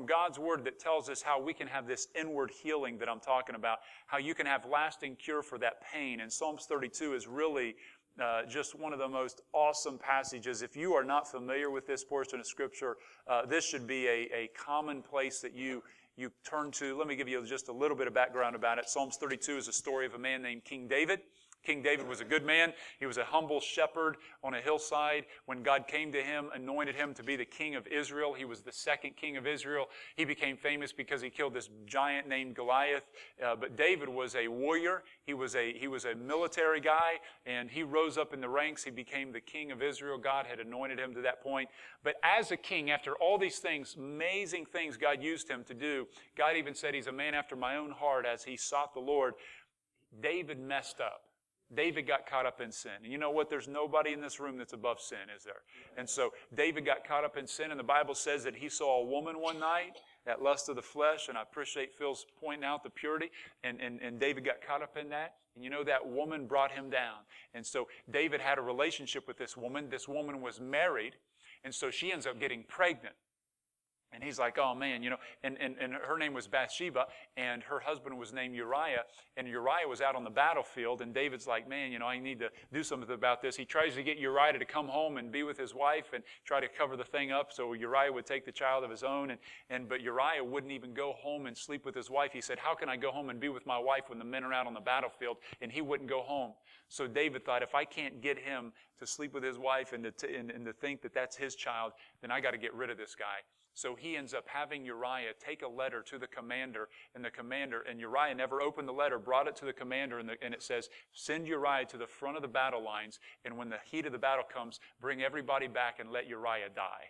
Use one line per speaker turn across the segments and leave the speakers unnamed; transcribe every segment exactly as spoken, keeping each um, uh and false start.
God's Word that tells us how we can have this inward healing that I'm talking about, how you can have lasting cure for that pain. And Psalms thirty-two is really uh, just one of the most awesome passages. If you are not familiar with this portion of Scripture, uh, this should be a, a common place that you you turn to. Let me give you just a little bit of background about it. Psalms thirty-two is a story of a man named King David. King David was a good man. He was a humble shepherd on a hillside. When God came to him, anointed him to be the king of Israel, he was the second king of Israel. He became famous because he killed this giant named Goliath. Uh, but David was a warrior. He was a he was a military guy, and he rose up in the ranks. He became the king of Israel. God had anointed him to that point. But as a king, after all these things, amazing things God used him to do, God even said he's a man after my own heart as he sought the Lord. David messed up. David got caught up in sin. And you know what? There's nobody in this room that's above sin, is there? And so David got caught up in sin, and the Bible says that he saw a woman one night, that lust of the flesh, and I appreciate Phil's pointing out the purity, and, and, and David got caught up in that. And you know, that woman brought him down. And so David had a relationship with this woman. This woman was married, and so she ends up getting pregnant. And he's like, oh man, you know, and, and, and her name was Bathsheba, and her husband was named Uriah, and Uriah was out on the battlefield, and David's like, man, you know, I need to do something about this. He tries to get Uriah to come home and be with his wife and try to cover the thing up so Uriah would take the child of his own, and, and but Uriah wouldn't even go home and sleep with his wife. He said, how can I go home and be with my wife when the men are out on the battlefield? And he wouldn't go home. So David thought, if I can't get him to sleep with his wife and to, t- and, and to think that that's his child, then I got to get rid of this guy. So he ends up having Uriah take a letter to the commander, and the commander, and Uriah never opened the letter, brought it to the commander, and, the, and it says, send Uriah to the front of the battle lines, and when the heat of the battle comes, bring everybody back and let Uriah die.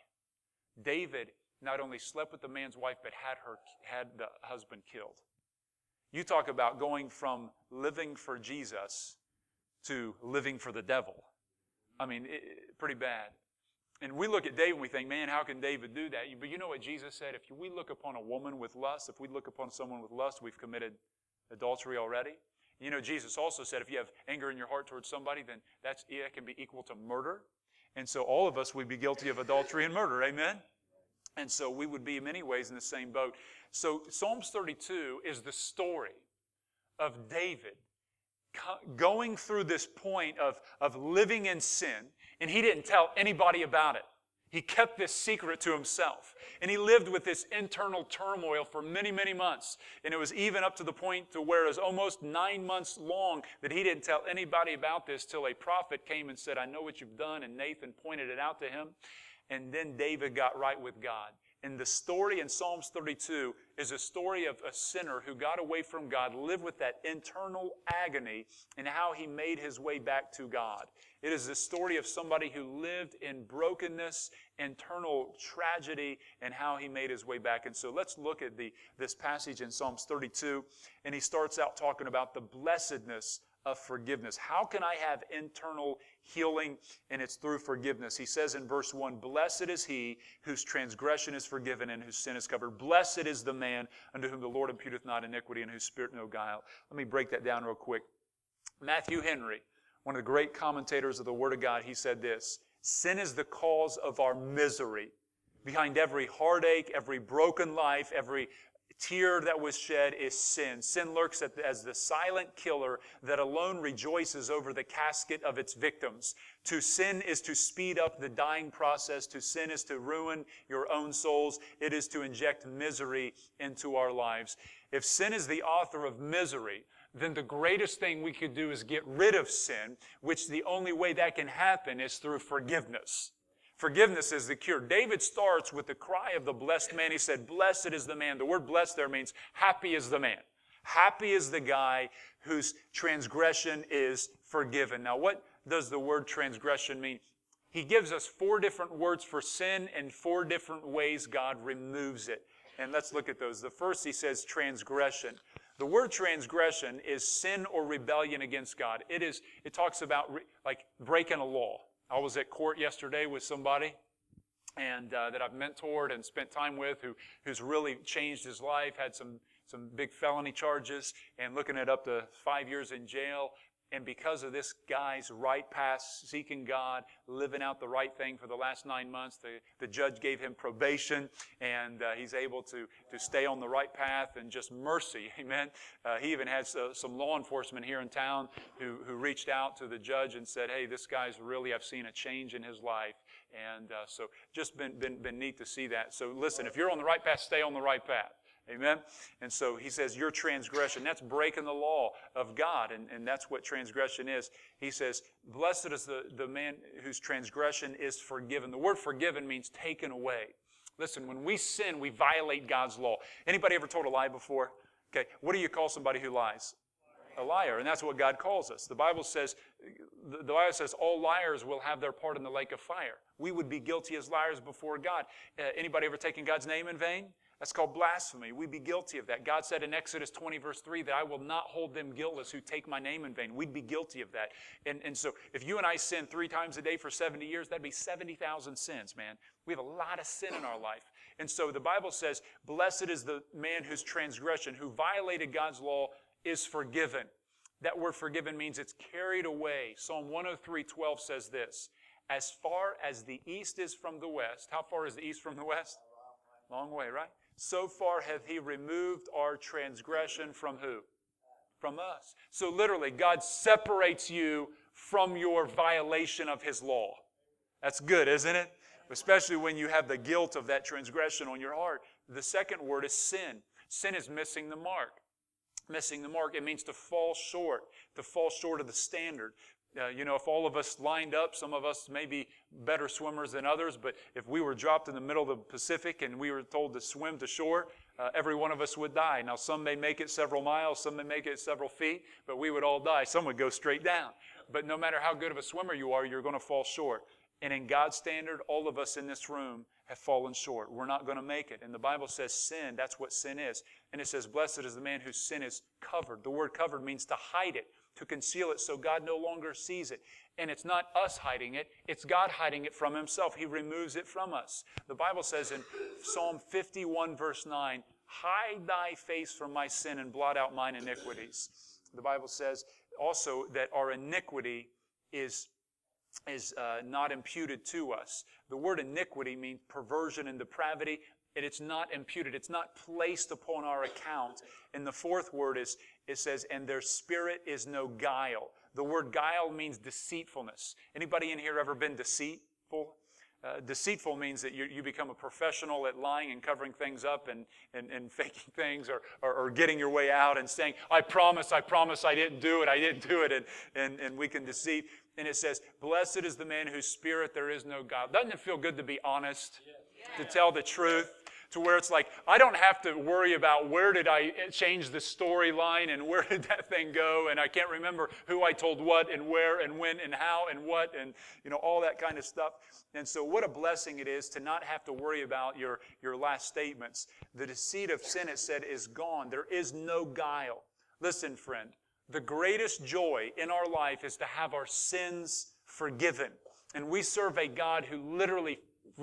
David not only slept with the man's wife, but had her, had the husband killed. You talk about going from living for Jesus to living for the devil. I mean, it, pretty bad. And we look at David and we think, man, how can David do that? But you know what Jesus said? If we look upon a woman with lust, if we look upon someone with lust, we've committed adultery already. You know, Jesus also said if you have anger in your heart towards somebody, then that's, it can be equal to murder. And so all of us would be guilty of adultery and murder, amen? And so we would be in many ways in the same boat. So Psalms thirty-two is the story of David going through this point of, of living in sin, and he didn't tell anybody about it. He kept this secret to himself. And he lived with this internal turmoil for many, many months. And it was even up to the point to where it was almost nine months long that he didn't tell anybody about this till a prophet came and said, I know what you've done. And Nathan pointed it out to him. And then David got right with God. And the story in Psalms thirty-two is a story of a sinner who got away from God, lived with that internal agony, and how he made his way back to God. It is the story of somebody who lived in brokenness, internal tragedy, and how he made his way back. And so let's look at the this passage in Psalms thirty-two, and he starts out talking about the blessedness of forgiveness. How can I have internal healing? And it's through forgiveness. He says in verse one, blessed is he whose transgression is forgiven and whose sin is covered. Blessed is the man unto whom the Lord imputeth not iniquity and whose spirit no guile. Let me break that down real quick. Matthew Henry, one of the great commentators of the Word of God, he said this, sin is the cause of our misery. Behind every heartache, every broken life, every tear that was shed is sin. Sin lurks as the silent killer that alone rejoices over the casket of its victims. To sin is to speed up the dying process. To sin is to ruin your own souls. It is to inject misery into our lives. If sin is the author of misery, then the greatest thing we could do is get rid of sin, which the only way that can happen is through forgiveness. Forgiveness is the cure. David starts with the cry of the blessed man. He said, blessed is the man. The word blessed there means happy is the man. Happy is the guy whose transgression is forgiven. Now, what does the word transgression mean? He gives us four different words for sin and four different ways God removes it. And let's look at those. The first, he says transgression. The word transgression is sin or rebellion against God. It is. It talks about re, like breaking a law. I was at court yesterday with somebody and uh, that I've mentored and spent time with who who's really changed his life, had some, some big felony charges and looking at up to five years in jail. And because of this guy's right path, seeking God, living out the right thing for the last nine months, the, the judge gave him probation, and uh, he's able to, to stay on the right path and just mercy. Amen. Uh, he even has uh, some law enforcement here in town who, who reached out to the judge and said, hey, this guy's really, I've seen a change in his life. And uh, so just been, been, been neat to see that. So listen, if you're on the right path, stay on the right path. Amen? And so he says, your transgression, that's breaking the law of God, and, and that's what transgression is. He says, blessed is the, the man whose transgression is forgiven. The word forgiven means taken away. Listen, when we sin, we violate God's law. Anybody ever told a lie before? Okay, what do you call somebody who lies? A liar, and that's what God calls us. The Bible says, the Bible says all liars will have their part in the lake of fire. We would be guilty as liars before God. Uh, anybody ever taken God's name in vain? That's called blasphemy. We'd be guilty of that. God said in Exodus twenty, verse three, that I will not hold them guiltless who take my name in vain. We'd be guilty of that. And, and so if you and I sin three times a day for seventy years, that'd be seventy thousand sins, man. We have a lot of sin in our life. And so the Bible says, blessed is the man whose transgression, who violated God's law, is forgiven. That word forgiven means it's carried away. Psalm one oh three, twelve says this, as far as the east is from the west. How far is the east from the west? Long way, right? So far hath he removed our transgression from who? From us. So literally, God separates you from your violation of his law. That's good, isn't it? Especially when you have the guilt of that transgression on your heart. The second word is sin. Sin is missing the mark. Missing the mark, it means to fall short, to fall short of the standard. Uh, you know, if all of us lined up, some of us may be better swimmers than others, but if we were dropped in the middle of the Pacific and we were told to swim to shore, uh, every one of us would die. Now, some may make it several miles, some may make it several feet, but we would all die. Some would go straight down. But no matter how good of a swimmer you are, you're going to fall short. And in God's standard, all of us in this room have fallen short. We're not going to make it. And the Bible says sin, that's what sin is. And it says, blessed is the man whose sin is covered. The word covered means to hide it, to conceal it so God no longer sees it. And it's not us hiding it, it's God hiding it from himself. He removes it from us. The Bible says in Psalm fifty-one, verse nine, hide thy face from my sin and blot out mine iniquities. The Bible says also that our iniquity is is uh, not imputed to us. The word iniquity means perversion and depravity, and it's not imputed. It's not placed upon our account. And the fourth word is, it says, and their spirit is no guile. The word guile means deceitfulness. Anybody in here ever been deceitful? Uh, deceitful means that you, you become a professional at lying and covering things up and, and, and faking things or, or, or getting your way out and saying, I promise, I promise I didn't do it, I didn't do it, and, and, and we can deceive. And it says, blessed is the man whose spirit there is no guile. Doesn't it feel good to be honest? Yeah. To tell the truth? To where it's like, I don't have to worry about where did I change the storyline and where did that thing go, and I can't remember who I told what and where and when and how and what and, you know, all that kind of stuff. And so what a blessing it is to not have to worry about your, your last statements. The deceit of sin, it said, is gone. There is no guile. Listen, friend, the greatest joy in our life is to have our sins forgiven. And we serve a God who literally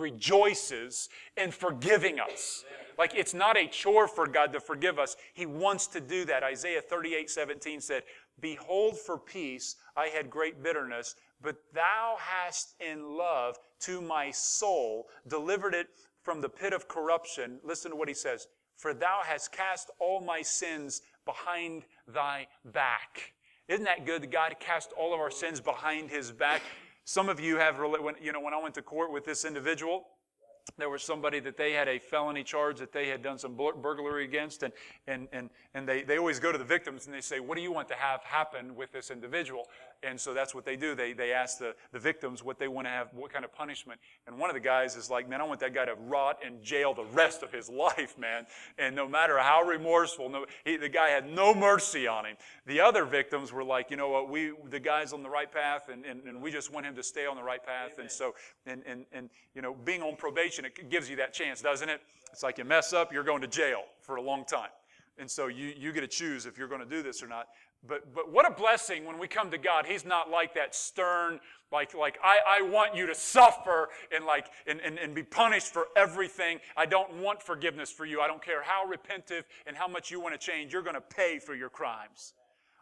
rejoices in forgiving us. Like, it's not a chore for God to forgive us. He wants to do that. Isaiah thirty-eight seventeen said, behold, for peace I had great bitterness, but thou hast in love to my soul delivered it from the pit of corruption. Listen to what he says. For thou hast cast all my sins behind thy back. Isn't that good that God cast all of our sins behind his back? Some of you have, when, you know, when I went to court with this individual, there was somebody that they had a felony charge that they had done some burglary against, and and and and they, they always go to the victims and they say, what do you want to have happen with this individual? And so that's what they do. They they ask the, the victims what they want to have, what kind of punishment. And one of the guys is like, man, I want that guy to rot in jail the rest of his life, man. And no matter how remorseful, no, he, the guy had no mercy on him. The other victims were like, you know what, we the guy's on the right path, and, and, and we just want him to stay on the right path. Amen. And so, and, and and you know, being on probation, it gives you that chance, doesn't it? It's like you mess up, you're going to jail for a long time. And so you, you get to choose if you're going to do this or not. But but what a blessing when we come to God. He's not like that stern, like like I, I want you to suffer and like and, and, and be punished for everything. I don't want forgiveness for you. I don't care how repentive and how much you want to change. You're going to pay for your crimes.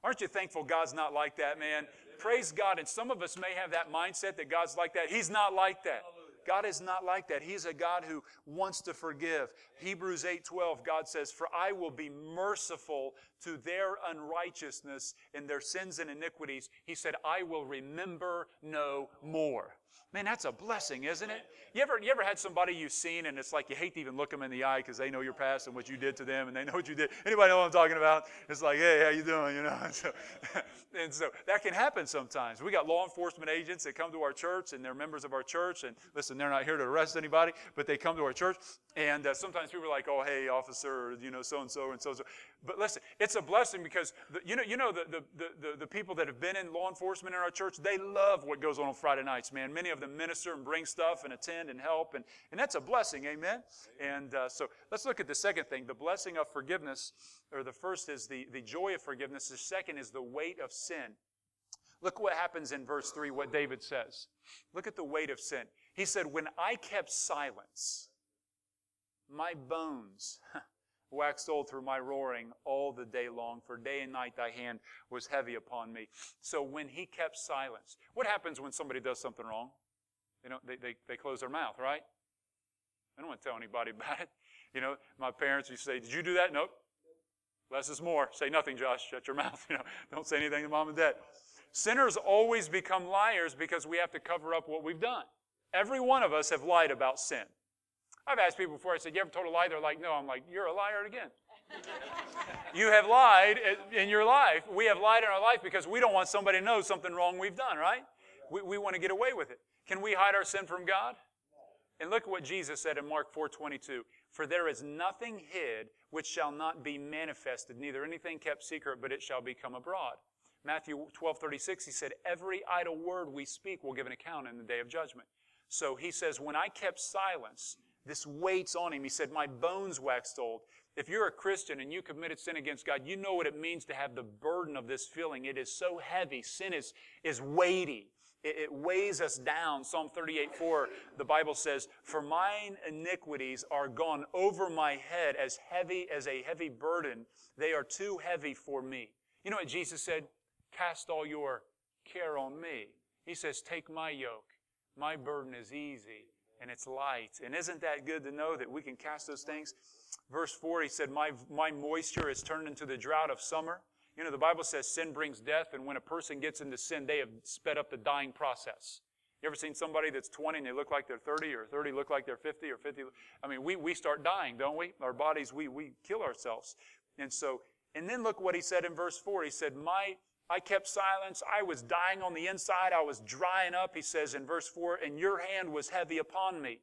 Aren't you thankful God's not like that, man? Praise God. And some of us may have that mindset that God's like that. He's not like that. God is not like that. He's a God who wants to forgive. Hebrews eight twelve, God says, "For I will be merciful to their unrighteousness and their sins and iniquities." He said, "I will remember no more." Man, that's a blessing, isn't it? You ever, you ever had somebody you've seen and it's like you hate to even look them in the eye because they know your past and what you did to them and they know what you did. Anybody know what I'm talking about? It's like, hey, how you doing? You know. And so, and so that can happen sometimes. We got law enforcement agents that come to our church and they're members of our church. And listen, they're not here to arrest anybody, but they come to our church. And uh, sometimes people are like, oh, hey, officer, you know, so-and-so and so-and-so. But listen, it's a blessing because, the, you know, you know the, the, the, the people that have been in law enforcement in our church, they love what goes on on Friday nights, man. Many of them minister and bring stuff and attend and help. And, and that's a blessing, amen? And uh, so let's look at the second thing, the blessing of forgiveness. Or the first is the, the joy of forgiveness. The second is the weight of sin. Look what happens in verse three, what David says. Look at the weight of sin. He said, when I kept silence, my bones waxed old through my roaring all the day long, for day and night thy hand was heavy upon me. So when he kept silence, what happens when somebody does something wrong? You know, they, they, they close their mouth, right? I don't want to tell anybody about it. You know, my parents used to say, did you do that? Nope. Less is more. Say nothing, Josh. Shut your mouth. You know, don't say anything to mom and dad. Sinners always become liars because we have to cover up what we've done. Every one of us have lied about sin. I've asked people before, I said, you ever told a lie? They're like, no. I'm like, you're a liar again. You have lied in your life. We have lied in our life because we don't want somebody to know something wrong we've done, right? We, we want to get away with it. Can we hide our sin from God? And look at what Jesus said in Mark four twenty-two. For there is nothing hid which shall not be manifested, neither anything kept secret, but it shall become abroad. Matthew twelve thirty-six, he said, every idle word we speak will give an account in the day of judgment. So he says, when I kept silence, this weight's on him. He said, my bones waxed old. If you're a Christian and you committed sin against God, you know what it means to have the burden of this feeling. It is so heavy. Sin is, is weighty. It, it weighs us down. Psalm thirty-eight four, the Bible says, for mine iniquities are gone over my head as heavy as a heavy burden. They are too heavy for me. You know what Jesus said? Cast all your care on me. He says, take my yoke. My burden is easy and it's light. And isn't that good to know that we can cast those things? Verse four, he said, my, my moisture is turned into the drought of summer. You know, the Bible says sin brings death, and when a person gets into sin, they have sped up the dying process. You ever seen somebody that's twenty and they look like they're thirty, or thirty look like they're fifty, or fifty? I mean, we, we start dying, don't we? Our bodies, we, we kill ourselves. And so, and then look what he said in verse four. He said, my, I kept silence. I was dying on the inside. I was drying up, he says in verse four, and your hand was heavy upon me.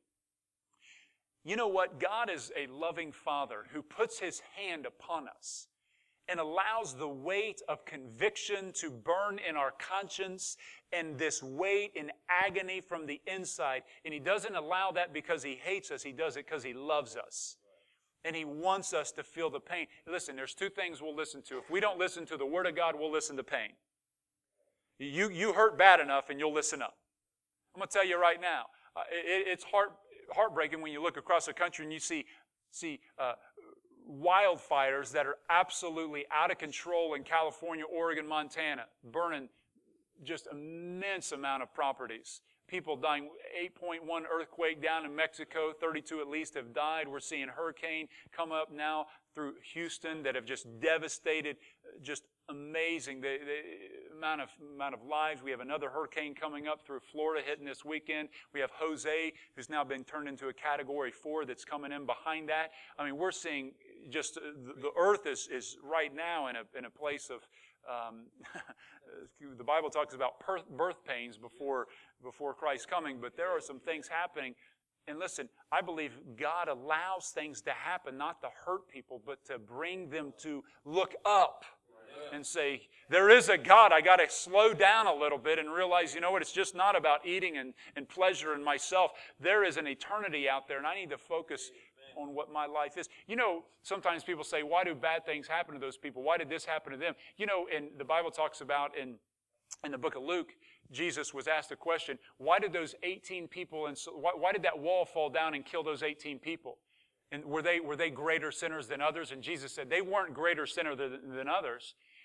You know what? God is a loving Father who puts his hand upon us and allows the weight of conviction to burn in our conscience and this weight and agony from the inside. And he doesn't allow that because he hates us. He does it because he loves us. And he wants us to feel the pain. Listen, there's two things we'll listen to. If we don't listen to the Word of God, we'll listen to pain. You, you hurt bad enough and you'll listen up. I'm going to tell you right now, uh, it, it's heart, heartbreaking when you look across the country and you see, see uh, wildfires that are absolutely out of control in California, Oregon, Montana, burning just immense amount of properties. People dying. eight point one earthquake down in Mexico, thirty-two at least have died. We're seeing hurricane come up now through Houston that have just devastated, just amazing the, the amount of amount of lives. We have another hurricane coming up through Florida hitting this weekend. We have Jose, who's now been turned into a Category four that's coming in behind that. I mean, we're seeing just uh, the, the earth is, is right now in a, in a place of, um, the Bible talks about birth pains before, before Christ's coming, but there are some things happening. And listen, I believe God allows things to happen, not to hurt people, but to bring them to look up and say, there is a God. I got to slow down a little bit and realize, you know what, it's just not about eating and, and pleasure and myself. There is an eternity out there, and I need to focus on what my life is. You know, sometimes people say, why do bad things happen to those people? Why did this happen to them? You know, and the Bible talks about in, in the book of Luke, Jesus was asked a question, why did those eighteen people, and so, why, why did that wall fall down and kill those eighteen people? And were they, were they greater sinners than others? And Jesus said they weren't greater sinners than, than others.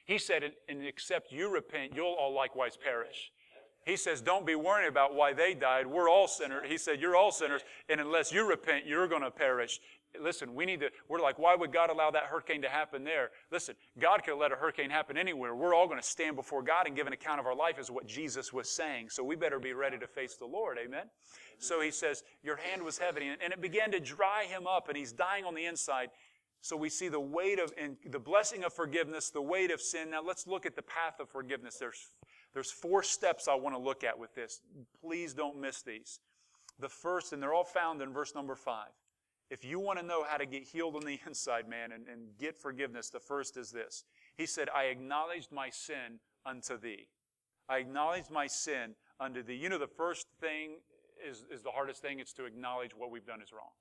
He said, and, and except you repent, you'll all likewise perish. He says, don't be worried about why they died. We're all sinners. He said, you're all sinners, and unless you repent, you're going to perish. Listen, we need to, we're like, why would God allow that hurricane to happen there? Listen, God could let a hurricane happen anywhere. We're all going to stand before God and give an account of our life, is what Jesus was saying. So we better be ready to face the Lord, amen? So he says, your hand was heavy, and it began to dry him up, and he's dying on the inside. So we see the weight of, and the blessing of forgiveness, the weight of sin. Now let's look at the path of forgiveness. There's, there's four steps I want to look at with this. Please don't miss these. The first, and they're all found in verse number five. If you want to know how to get healed on the inside, man, and, and get forgiveness, the first is this. He said, I acknowledged my sin unto thee. I acknowledged my sin unto thee. You know, the first thing is, is the hardest thing. It's to acknowledge what we've done is wrong.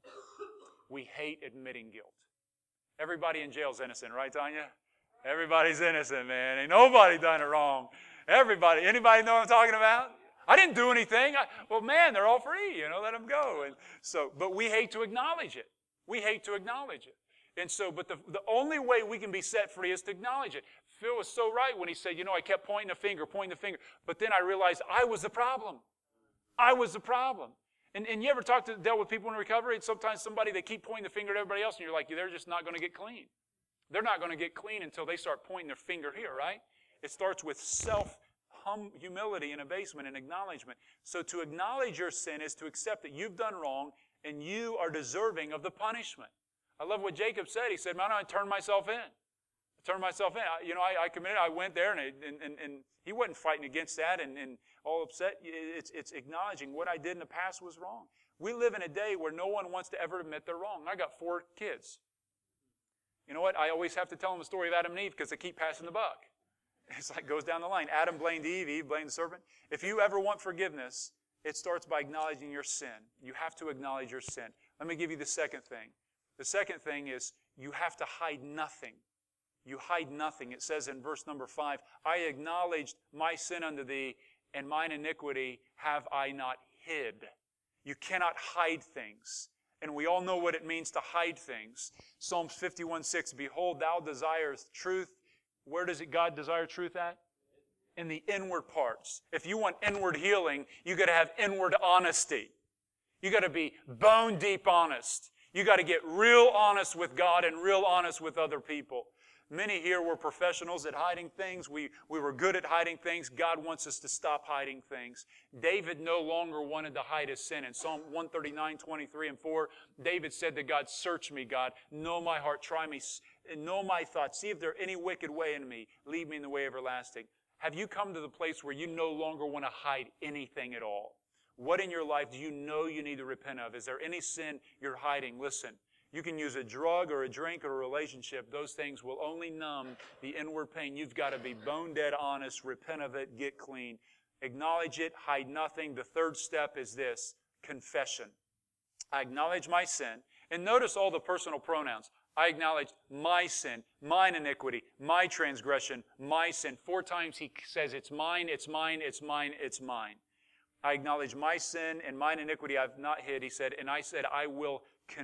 We hate admitting guilt. Everybody in jail is innocent, right, Tanya? Everybody's innocent, man. Ain't nobody done it wrong. Everybody. Anybody know what I'm talking about? I didn't do anything. I, well, man, they're all free. You know, let them go. And so, but we hate to acknowledge it. We hate to acknowledge it. And so, but the, the only way we can be set free is to acknowledge it. Phil was so right when he said, you know, I kept pointing the finger, pointing the finger. But then I realized I was the problem. I was the problem. And, and you ever talk to, dealt with people in recovery? And sometimes somebody, they keep pointing the finger at everybody else, and you're like, they're just not going to get clean. They're not going to get clean until they start pointing their finger here, right? It starts with self Hum, humility and abasement and acknowledgement. So to acknowledge your sin is to accept that you've done wrong and you are deserving of the punishment. I love what Jacob said. He said, man, I turned myself in. I turned myself in. I, you know, I, I committed, I went there, and, and, and, and he wasn't fighting against that and, and all upset. It's, it's acknowledging what I did in the past was wrong. We live in a day where no one wants to ever admit they're wrong. I got four kids. You know what? I always have to tell them the story of Adam and Eve because they keep passing the buck. It's like goes down the line. Adam blamed Eve, Eve blamed the serpent. If you ever want forgiveness, it starts by acknowledging your sin. You have to acknowledge your sin. Let me give you the second thing. The second thing is you have to hide nothing. You hide nothing. It says in verse number five, I acknowledged my sin unto thee, and mine iniquity have I not hid. You cannot hide things. And we all know what it means to hide things. Psalms fifty-one six, behold, thou desirest truth. Where does it God desire truth at? In the inward parts. If you want inward healing, you got to have inward honesty. You got to be bone deep honest. You got to get real honest with God and real honest with other people. Many here were professionals at hiding things. We, we were good at hiding things. God wants us to stop hiding things. David no longer wanted to hide his sin. In Psalm one thirty-nine, twenty-three and four, David said to God, search me, God. Know my heart. Try me. And know my thoughts. See if there any wicked way in me. Lead me in the way everlasting. Have you come to the place where you no longer want to hide anything at all? What in your life do you know you need to repent of? Is there any sin you're hiding? Listen. You can use a drug or a drink or a relationship. Those things will only numb the inward pain. You've got to be bone dead honest, repent of it, get clean. Acknowledge it, hide nothing. The third step is this, confession. I acknowledge my sin. And notice all the personal pronouns. I acknowledge my sin, mine iniquity, my transgression, my sin. Four times he says it's mine, it's mine, it's mine, it's mine. I acknowledge my sin and mine iniquity I've not hid, he said, and I said I will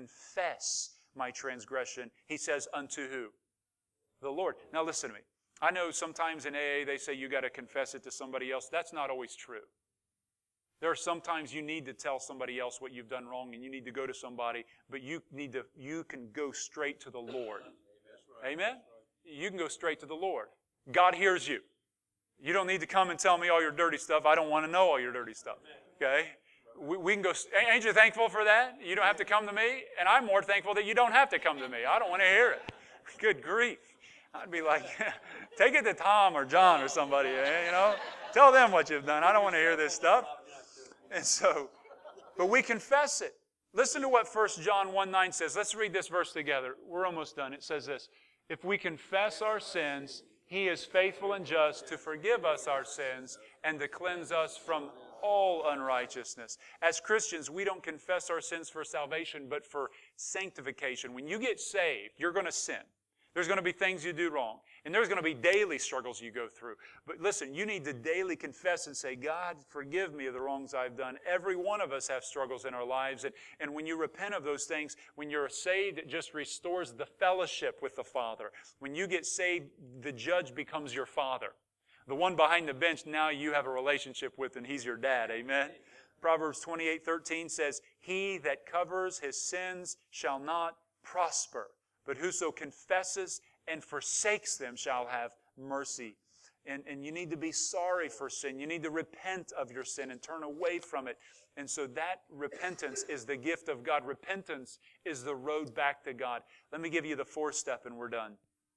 confess my transgression. He says, unto who? The Lord. Now listen to me. I know sometimes in A A they say you got to confess it to somebody else. That's not always true. There are sometimes you need to tell somebody else what you've done wrong and you need to go to somebody, but you need to, you can go straight to the Lord. Amen? You can go straight to the Lord. God hears you. You don't need to come and tell me all your dirty stuff. I don't want to know all your dirty stuff. Okay? We, we can go, ain't you thankful for that? You don't have to come to me? And I'm more thankful that you don't have to come to me. I don't want to hear it. Good grief. I'd be like, take it to Tom or John or somebody, you know? Tell them what you've done. I don't want to hear this stuff. And so, but we confess it. Listen to what First John one nine says. Let's read this verse together. We're almost done. It says this. If we confess our sins, He is faithful and just to forgive us our sins and to cleanse us from all unrighteousness. As Christians, we don't confess our sins for salvation, but for sanctification. When you get saved, you're going to sin. There's going to be things you do wrong. And there's going to be daily struggles you go through. But listen, you need to daily confess and say, God, forgive me of the wrongs I've done. Every one of us have struggles in our lives. And, and when you repent of those things, when you're saved, it just restores the fellowship with the Father. When you get saved, the judge becomes your father. The one behind the bench, now you have a relationship with, and he's your dad. Amen? Proverbs twenty-eight thirteen says, he that covers his sins shall not prosper. But whoso confesses and forsakes them shall have mercy. And, and you need to be sorry for sin. You need to repent of your sin and turn away from it. And so that repentance is the gift of God. Repentance is the road back to God. Let me give you the fourth step and we're done.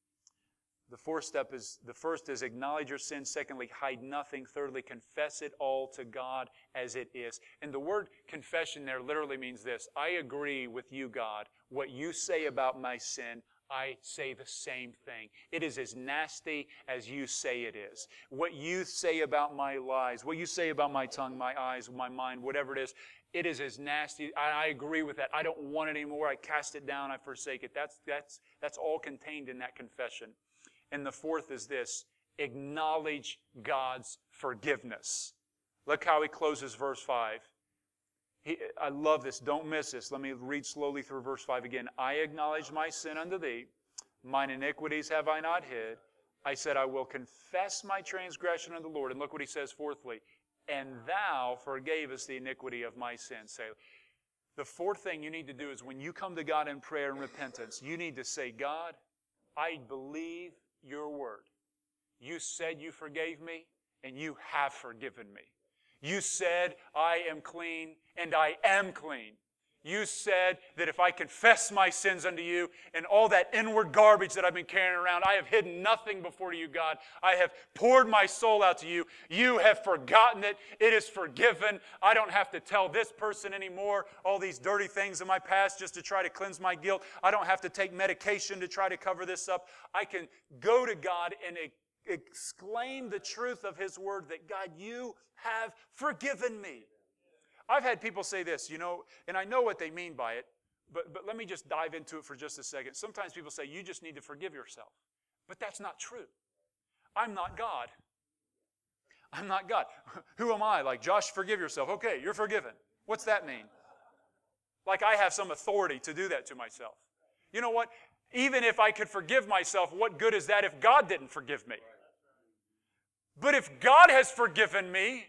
The fourth step is, the first is acknowledge your sin. Secondly, hide nothing. Thirdly, confess it all to God as it is. And the word confession there literally means this. I agree with you, God. What you say about my sin, I say the same thing. It is as nasty as you say it is. What you say about my lies, what you say about my tongue, my eyes, my mind, whatever it is, it is as nasty. I, I agree with that. I don't want it anymore. I cast it down. I forsake it. That's, that's, that's all contained in that confession. And the fourth is this, acknowledge God's forgiveness. Look how he closes verse five. He, I love this. Don't miss this. Let me read slowly through verse five again. I acknowledge my sin unto thee. Mine iniquities have I not hid. I said, I will confess my transgression unto the Lord. And look what he says fourthly. And thou forgavest the iniquity of my sin. Say, the fourth thing you need to do is when you come to God in prayer and repentance, you need to say, God, I believe your word. You said you forgave me, and you have forgiven me. You said, I am clean, and I am clean. You said that if I confess my sins unto you and all that inward garbage that I've been carrying around, I have hidden nothing before you, God. I have poured my soul out to you. You have forgotten it. It is forgiven. I don't have to tell this person anymore all these dirty things in my past just to try to cleanse my guilt. I don't have to take medication to try to cover this up. I can go to God and exclaim the truth of his word that, God, you have forgiven me. I've had people say this, you know, and I know what they mean by it, but, but let me just dive into it for just a second. Sometimes people say, you just need to forgive yourself. But that's not true. I'm not God. I'm not God. Who am I? Like, Josh, forgive yourself. Okay, you're forgiven. What's that mean? Like I have some authority to do that to myself. You know what? Even if I could forgive myself, what good is that if God didn't forgive me? But if God has forgiven me,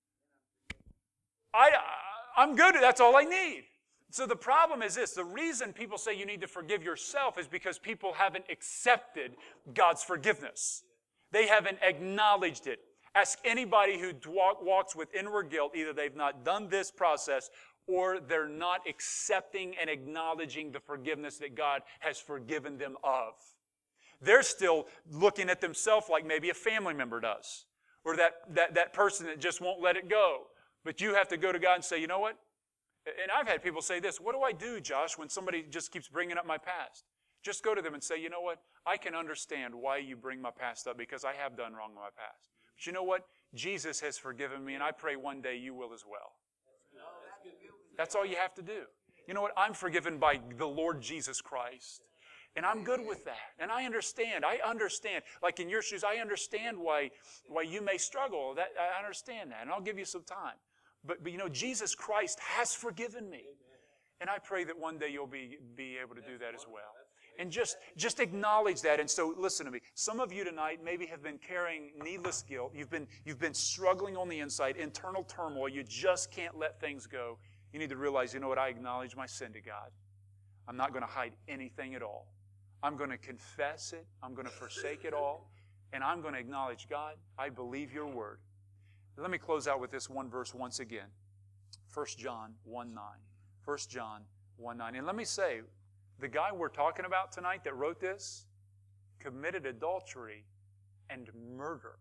I, I'm good. That's all I need. So the problem is this. The reason people say you need to forgive yourself is because people haven't accepted God's forgiveness. They haven't acknowledged it. Ask anybody who walks with inward guilt. Either they've not done this process or they're not accepting and acknowledging the forgiveness that God has forgiven them of. They're still looking at themselves like maybe a family member does, or that, that, that person that just won't let it go. But you have to go to God and say, you know what? And I've had people say this, what do I do, Josh, when somebody just keeps bringing up my past? Just go to them and say, you know what? I can understand why you bring my past up because I have done wrong in my past. But you know what? Jesus has forgiven me, and I pray one day you will as well. That's all you have to do. You know what? I'm forgiven by the Lord Jesus Christ. And I'm good with that. And I understand. I understand. Like in your shoes, I understand why, why you may struggle. That, I understand that. And I'll give you some time. But, but you know, Jesus Christ has forgiven me. And I pray that one day you'll be, be able to do that as well. And just, just acknowledge that. And so listen to me. Some of you tonight maybe have been carrying needless guilt. You've been, you've been struggling on the inside, internal turmoil. You just can't let things go. You need to realize, you know what? I acknowledge my sin to God. I'm not going to hide anything at all. I'm going to confess it. I'm going to forsake it all. And I'm going to acknowledge, God, I believe your word. Let me close out with this one verse once again. First John one nine. First John one nine. And let me say, the guy we're talking about tonight that wrote this committed adultery and murder.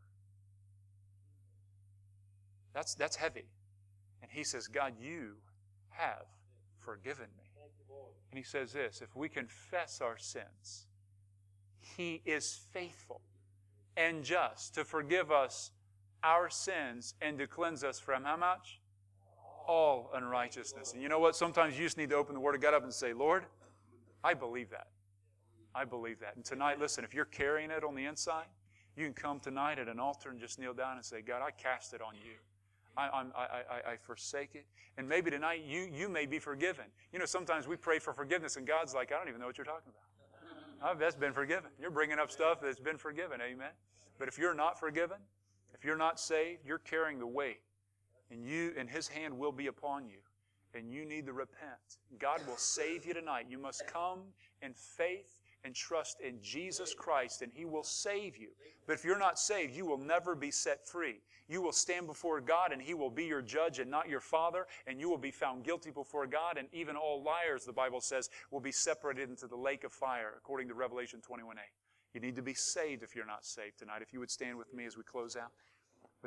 That's, that's heavy. And he says, God, you have forgiven me. And he says this, if we confess our sins, he is faithful and just to forgive us our sins and to cleanse us from how much? All unrighteousness. And you know what? Sometimes you just need to open the Word of God up and say, Lord, I believe that. I believe that. And tonight, listen, if you're carrying it on the inside, you can come tonight at an altar and just kneel down and say, God, I cast it on you. I, I'm, I, I, I forsake it. And maybe tonight you, you may be forgiven. You know, sometimes we pray for forgiveness and God's like, I don't even know what you're talking about. Oh, that's been forgiven. You're bringing up stuff that's been forgiven. Amen. But if you're not forgiven, if you're not saved, you're carrying the weight. And you and His hand will be upon you. And you need to repent. God will save you tonight. You must come in faith and trust in Jesus Christ, and He will save you. But if you're not saved, you will never be set free. You will stand before God, and He will be your judge and not your Father, and you will be found guilty before God, and even all liars, the Bible says, will be separated into the lake of fire, according to Revelation twenty-one eight. You need to be saved if you're not saved tonight. If you would stand with me as we close out.